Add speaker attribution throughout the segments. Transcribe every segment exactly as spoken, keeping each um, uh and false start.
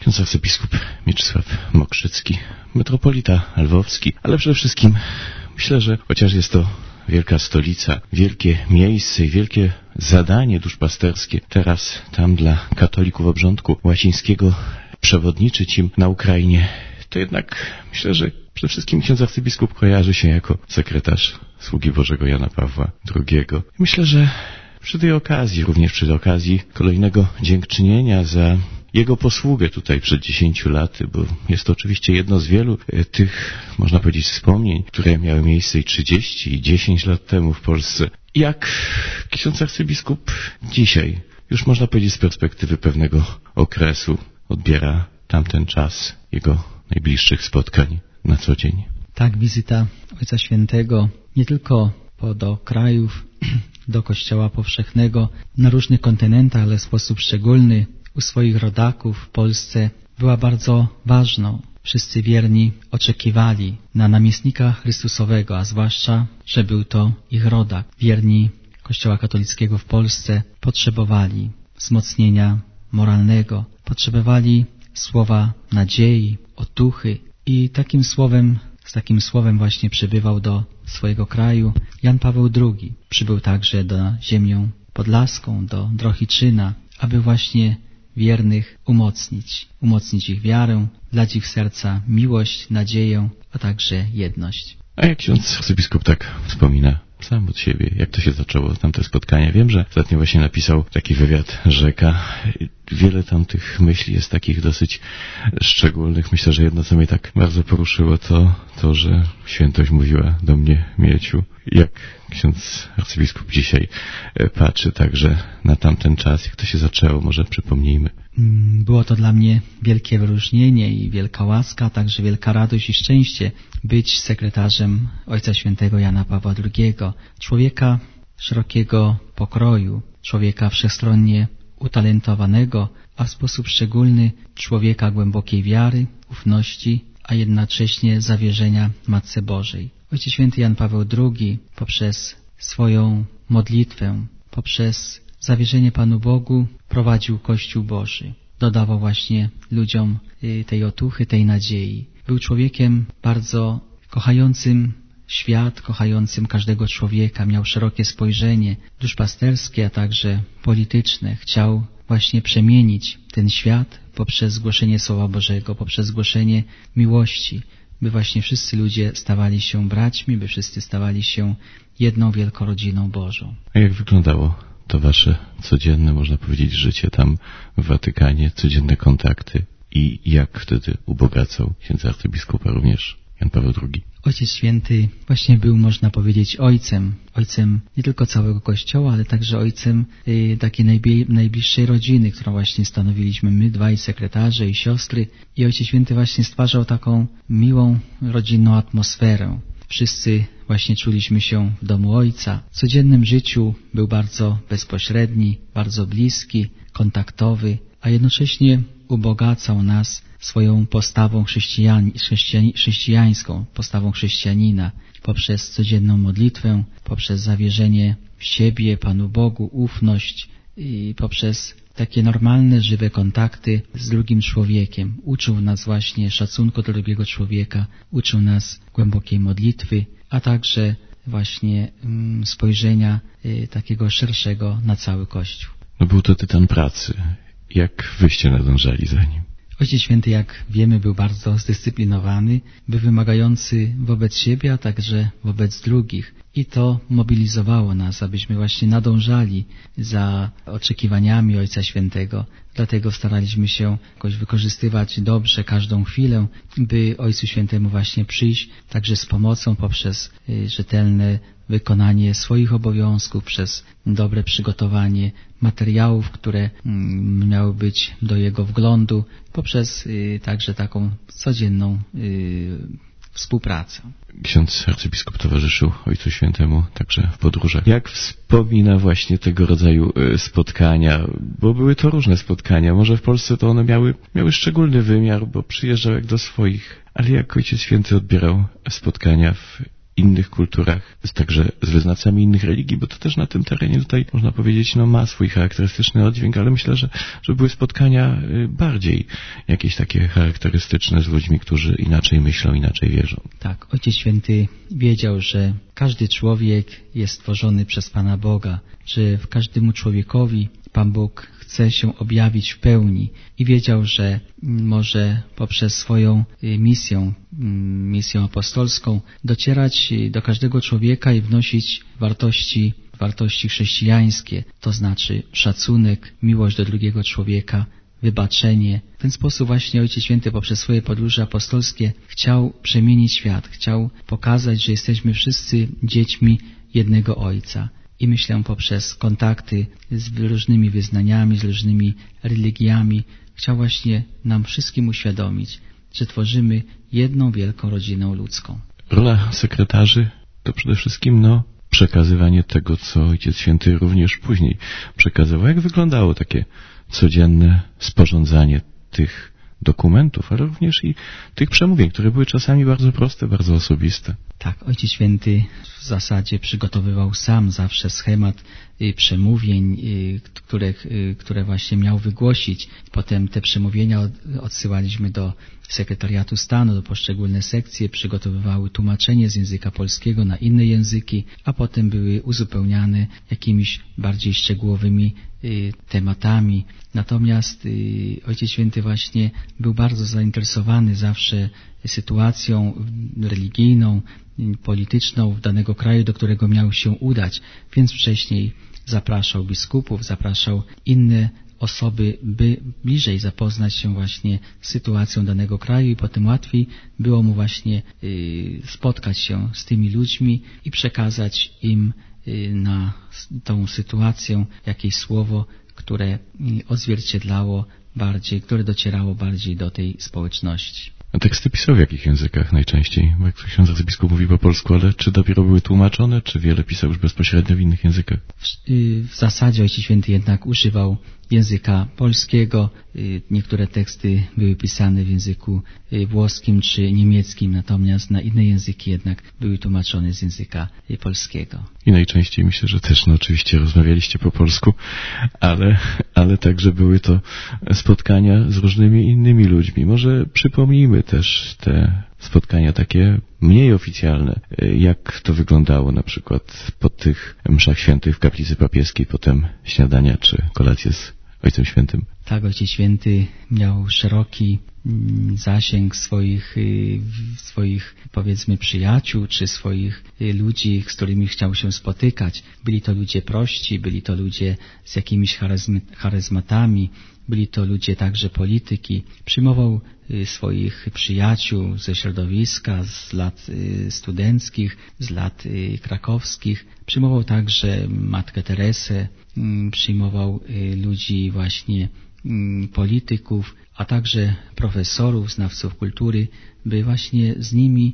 Speaker 1: ksiądz arcybiskup Mieczysław Mokrzycki, metropolita lwowski, ale przede wszystkim myślę, że chociaż jest to wielka stolica, wielkie miejsce i wielkie zadanie duszpasterskie, teraz tam dla katolików obrządku łacińskiego przewodniczyć im na Ukrainie, to jednak myślę, że przede wszystkim ksiądz arcybiskup kojarzy się jako sekretarz sługi Bożego Jana Pawła drugiego. Myślę, że przy tej okazji, również przy okazji kolejnego dziękczynienia za jego posługę tutaj przed dziesięciu laty, bo jest to oczywiście jedno z wielu tych, można powiedzieć, wspomnień, które miały miejsce i trzydzieści, i dziesięć lat temu w Polsce. Jak ksiądz arcybiskup dzisiaj, już można powiedzieć z perspektywy pewnego okresu, odbiera tamten czas jego najbliższych spotkań na co dzień?
Speaker 2: Tak, wizyta Ojca Świętego nie tylko po, do krajów, do Kościoła Powszechnego na różnych kontynentach, ale w sposób szczególny u swoich rodaków w Polsce była bardzo ważną. Wszyscy wierni oczekiwali na namiestnika Chrystusowego, a zwłaszcza, że był to ich rodak. Wierni Kościoła katolickiego w Polsce potrzebowali wzmocnienia moralnego, potrzebowali słowa nadziei, otuchy i takim słowem, z takim słowem właśnie przybywał do swojego kraju Jan Paweł drugi. Przybył także do ziemię podlaską, do Drohiczyna, aby właśnie wiernych umocnić, umocnić ich wiarę, dać ich w serca miłość, nadzieję, a także jedność.
Speaker 1: A jak ksiądz arcybiskup tak wspomina sam od siebie, jak to się zaczęło, tamte spotkania? Wiem, że ostatnio właśnie napisał taki wywiad Rzeka. Wiele tam tych myśli jest takich dosyć szczególnych. Myślę, że jedno, co mnie tak bardzo poruszyło, to to, że świętość mówiła do mnie, Mieciu. Jak ksiądz arcybiskup dzisiaj patrzy także na tamten czas, jak to się zaczęło, może przypomnijmy.
Speaker 2: Było to dla mnie wielkie wyróżnienie i wielka łaska, a także wielka radość i szczęście być sekretarzem Ojca Świętego Jana Pawła drugiego. Człowieka szerokiego pokroju, człowieka wszechstronnie utalentowanego, a w sposób szczególny człowieka głębokiej wiary, ufności, a jednocześnie zawierzenia Matce Bożej. Ojciec Święty Jan Paweł drugi poprzez swoją modlitwę, poprzez zawierzenie Panu Bogu prowadził Kościół Boży. Dodawał właśnie ludziom tej otuchy, tej nadziei. Był człowiekiem bardzo kochającym świat, kochającym każdego człowieka. Miał szerokie spojrzenie duszpasterskie, a także polityczne. Chciał właśnie przemienić ten świat poprzez głoszenie Słowa Bożego, poprzez głoszenie miłości, by właśnie wszyscy ludzie stawali się braćmi, by wszyscy stawali się jedną wielką rodziną Bożą.
Speaker 1: A jak wyglądało to wasze codzienne, można powiedzieć, życie tam w Watykanie, codzienne kontakty i jak wtedy ubogacał księdza arcybiskupa również Jan Paweł drugi?
Speaker 2: Ojciec Święty właśnie był, można powiedzieć, ojcem. Ojcem nie tylko całego Kościoła, ale także ojcem y, takiej najbie, najbliższej rodziny, którą właśnie stanowiliśmy my, dwaj sekretarze i siostry. I Ojciec Święty właśnie stwarzał taką miłą, rodzinną atmosferę. Wszyscy właśnie czuliśmy się w domu Ojca. W codziennym życiu był bardzo bezpośredni, bardzo bliski, kontaktowy, a jednocześnie ubogacał nas swoją postawą chrześcijan, chrześcijan, chrześcijańską, postawą chrześcijanina, poprzez codzienną modlitwę, poprzez zawierzenie w siebie Panu Bogu, ufność i poprzez takie normalne, żywe kontakty z drugim człowiekiem. Uczył nas właśnie szacunku do drugiego człowieka, uczył nas głębokiej modlitwy, a także właśnie mm, spojrzenia y, takiego szerszego na cały Kościół.
Speaker 1: No był to tytan pracy. Jak wyście nadążali za nim?
Speaker 2: Ojciec Święty, jak wiemy, był bardzo zdyscyplinowany, był wymagający wobec siebie, a także wobec drugich. I to mobilizowało nas, abyśmy właśnie nadążali za oczekiwaniami Ojca Świętego. Dlatego staraliśmy się jakoś wykorzystywać dobrze każdą chwilę, by Ojcu Świętemu właśnie przyjść, także z pomocą poprzez rzetelne wykonanie swoich obowiązków, przez dobre przygotowanie materiałów, które miały być do Jego wglądu, poprzez także taką codzienną współpracę.
Speaker 1: Ksiądz arcybiskup towarzyszył Ojcu Świętemu także w podróżach. Jak wspomina właśnie tego rodzaju spotkania, bo były to różne spotkania. Może w Polsce to one miały, miały szczególny wymiar, bo przyjeżdżał jak do swoich, ale jak Ojciec Święty odbierał spotkania w innych kulturach, także z wyznawcami innych religii, bo to też na tym terenie tutaj, można powiedzieć, no ma swój charakterystyczny oddźwięk, ale myślę, że, że były spotkania bardziej jakieś takie charakterystyczne z ludźmi, którzy inaczej myślą, inaczej wierzą.
Speaker 2: Tak, Ojciec Święty wiedział, że każdy człowiek jest stworzony przez Pana Boga, że w każdemu człowiekowi Pan Bóg chce się objawić w pełni i wiedział, że może poprzez swoją misję, misję apostolską docierać do każdego człowieka i wnosić wartości, wartości chrześcijańskie, to znaczy szacunek, miłość do drugiego człowieka, wybaczenie. W ten sposób właśnie Ojciec Święty poprzez swoje podróże apostolskie chciał przemienić świat, chciał pokazać, że jesteśmy wszyscy dziećmi jednego Ojca. I myślę poprzez kontakty z różnymi wyznaniami, z różnymi religiami, chciał właśnie nam wszystkim uświadomić, że tworzymy jedną wielką rodzinę ludzką.
Speaker 1: Rola sekretarzy to przede wszystkim no, przekazywanie tego, co Ojciec Święty również później przekazywał. Jak wyglądało takie codzienne sporządzanie tych dokumentów, ale również i tych przemówień, które były czasami bardzo proste, bardzo osobiste.
Speaker 2: Tak, Ojciec Święty w zasadzie przygotowywał sam zawsze schemat przemówień, które, które właśnie miał wygłosić. Potem te przemówienia odsyłaliśmy do Sekretariatu Stanu, do poszczególne sekcje, przygotowywały tłumaczenie z języka polskiego na inne języki, a potem były uzupełniane jakimiś bardziej szczegółowymi tematami. Natomiast Ojciec Święty właśnie był bardzo zainteresowany zawsze sytuacją religijną, polityczną w danego kraju, do którego miał się udać, więc wcześniej zapraszał biskupów, zapraszał inne osoby, by bliżej zapoznać się właśnie z sytuacją danego kraju i potem łatwiej było mu właśnie spotkać się z tymi ludźmi i przekazać im na tą sytuację jakieś słowo, które odzwierciedlało bardziej, które docierało bardziej do tej społeczności.
Speaker 1: A teksty pisał w jakich językach najczęściej? Bo jak ksiądz arcybiskup mówi po polsku, ale czy dopiero były tłumaczone, czy wiele pisał już bezpośrednio w innych językach?
Speaker 2: W, w zasadzie Ojciec Święty jednak używał języka polskiego. Niektóre teksty były pisane w języku włoskim czy niemieckim, natomiast na inne języki jednak były tłumaczone z języka polskiego.
Speaker 1: I najczęściej myślę, że też no oczywiście rozmawialiście po polsku, ale, ale także były to spotkania z różnymi innymi ludźmi. Może przypomnijmy też te spotkania takie mniej oficjalne, jak to wyglądało na przykład po tych mszach świętych w kaplicy papieskiej, potem śniadania czy kolacje z Ojcem Świętym.
Speaker 2: Tak, Ojciec Święty miał szeroki zasięg swoich, swoich powiedzmy przyjaciół, czy swoich ludzi, z którymi chciał się spotykać. Byli to ludzie prości, byli to ludzie z jakimiś charyzmatami, byli to ludzie także polityki. Przyjmował swoich przyjaciół ze środowiska, z lat studenckich, z lat krakowskich. Przyjmował także Matkę Teresę, przyjmował ludzi właśnie polityków, a także profesorów, znawców kultury, by właśnie z nimi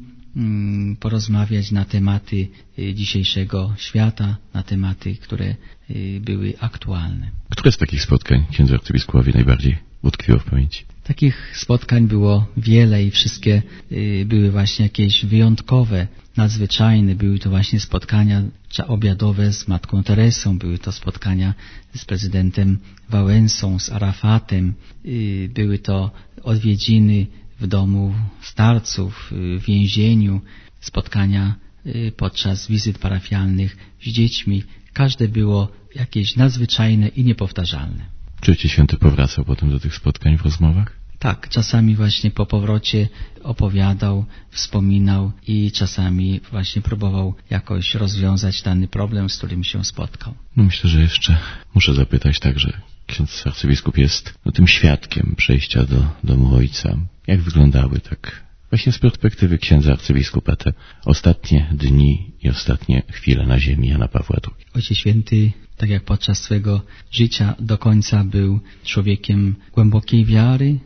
Speaker 2: porozmawiać na tematy dzisiejszego świata, na tematy, które były aktualne.
Speaker 1: Które z takich spotkań księdzu arcybiskupowi najbardziej utkwiło w pamięci?
Speaker 2: Takich spotkań było wiele i wszystkie były właśnie jakieś wyjątkowe, nadzwyczajne. Były to właśnie spotkania obiadowe z Matką Teresą, były to spotkania z prezydentem Wałęsą, z Arafatem, były to odwiedziny w domu starców, w więzieniu, spotkania podczas wizyt parafialnych z dziećmi. Każde było jakieś nadzwyczajne i niepowtarzalne.
Speaker 1: Czy Ojciec Święty powracał potem do tych spotkań w rozmowach?
Speaker 2: Tak, czasami właśnie po powrocie opowiadał, wspominał i czasami właśnie próbował jakoś rozwiązać dany problem, z którym się spotkał.
Speaker 1: No myślę, że jeszcze muszę zapytać także, ksiądz arcybiskup jest no, tym świadkiem przejścia do domu Ojca. Jak wyglądały tak właśnie z perspektywy księdza arcybiskupa te ostatnie dni i ostatnie chwile na ziemi Jana Pawła drugiego?
Speaker 2: Ojciec Święty, tak jak podczas swego życia do końca był człowiekiem głębokiej wiary,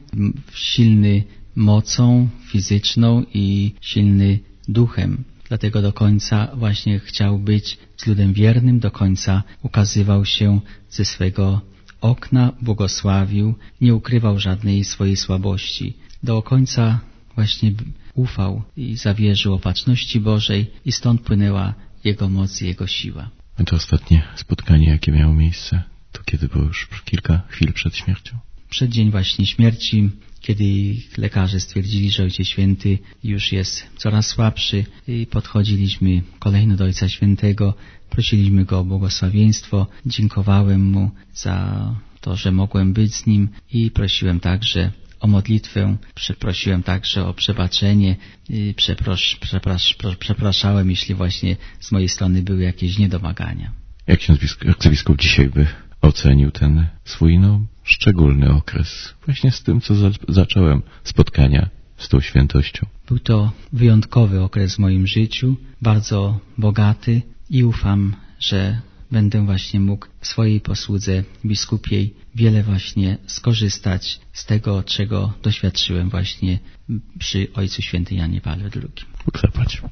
Speaker 2: silny mocą fizyczną i silny duchem. Dlatego do końca właśnie chciał być z ludem wiernym, do końca ukazywał się ze swego okna, błogosławił, nie ukrywał żadnej swojej słabości. Do końca właśnie ufał i zawierzył opatrzności Bożej i stąd płynęła Jego moc i Jego siła.
Speaker 1: A to ostatnie spotkanie, jakie miało miejsce, to kiedy było już kilka chwil przed śmiercią?
Speaker 2: Przed dzień właśnie śmierci, kiedy lekarze stwierdzili, że Ojciec Święty już jest coraz słabszy i podchodziliśmy kolejno do Ojca Świętego, prosiliśmy Go o błogosławieństwo, dziękowałem Mu za to, że mogłem być z Nim i prosiłem także o modlitwę, przeprosiłem także o przebaczenie, przeprosz, przeprasz, przepraszałem, jeśli właśnie z mojej strony były jakieś niedomagania.
Speaker 1: Jak ksiądz arcybiskup dzisiaj by ocenił ten swój no, szczególny okres właśnie z tym, co za, zacząłem spotkania z tą świętością?
Speaker 2: Był to wyjątkowy okres w moim życiu, bardzo bogaty i ufam, że będę właśnie mógł w swojej posłudze biskupiej wiele właśnie skorzystać z tego, czego doświadczyłem właśnie przy Ojcu Świętym Janie Pawle drugim.
Speaker 1: Bóg zapłać.